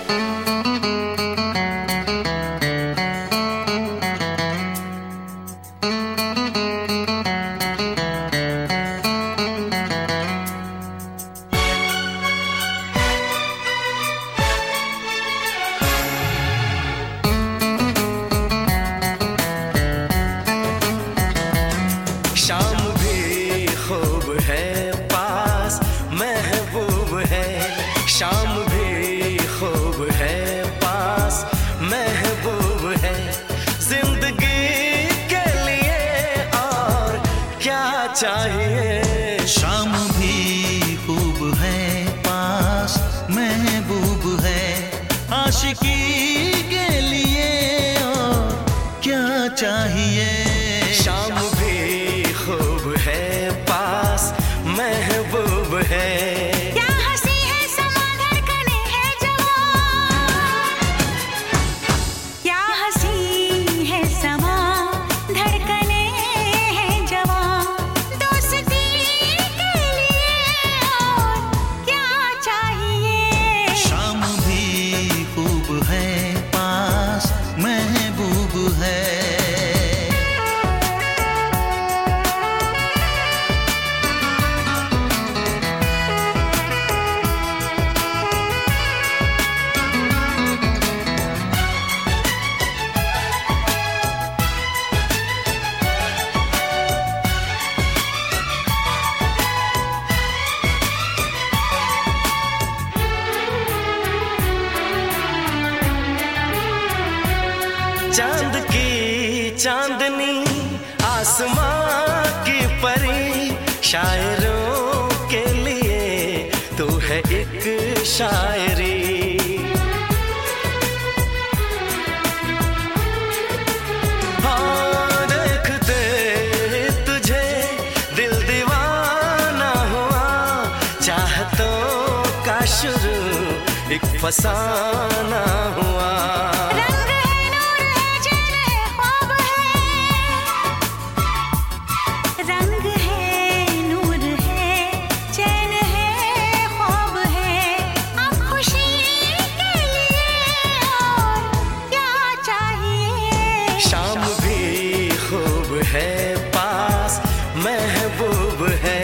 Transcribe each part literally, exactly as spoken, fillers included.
शाम भी खूब है, पास महबूब है, जिंदगी के लिए और क्या चाहिए। शाम भी खूब है, पास महबूब है, आशिकी के लिए और क्या चाहिए। शाम भी खूब है, पास महबूब है, चांद की चांदनी, आसमां की परी, शायरों के लिए तू है एक शायरी। हाँ देखते तुझे दिल दीवाना हुआ, चाहतों का शुरू एक फसाना हुआ। शाम भी खूब है, पास महबूब है।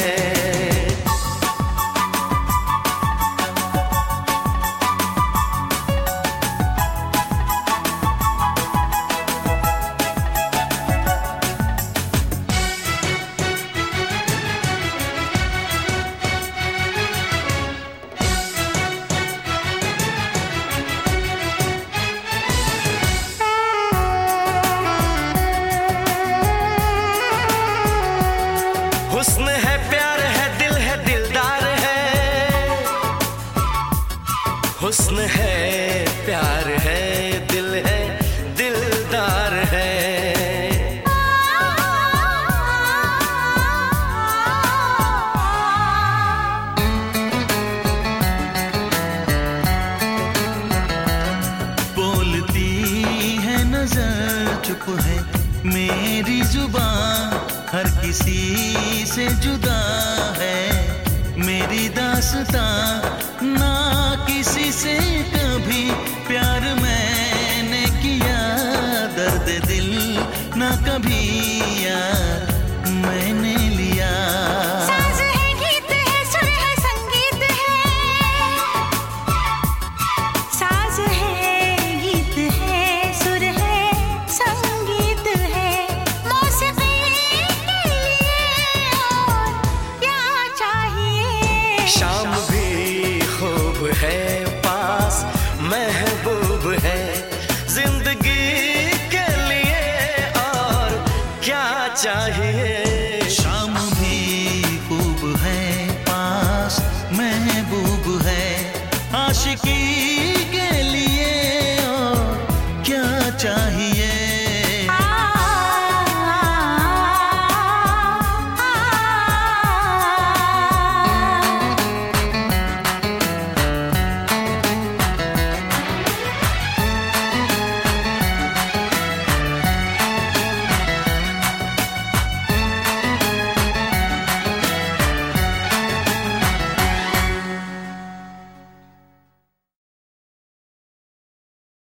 हुस्न है, प्यार है, दिल है, दिलदार है। हुस्न है, प्यार है, दिल है, दिलदार है। बोलती है नजर, चुप है मेरी जुबान, हर किसी से जुदा है मेरी दास्तां ना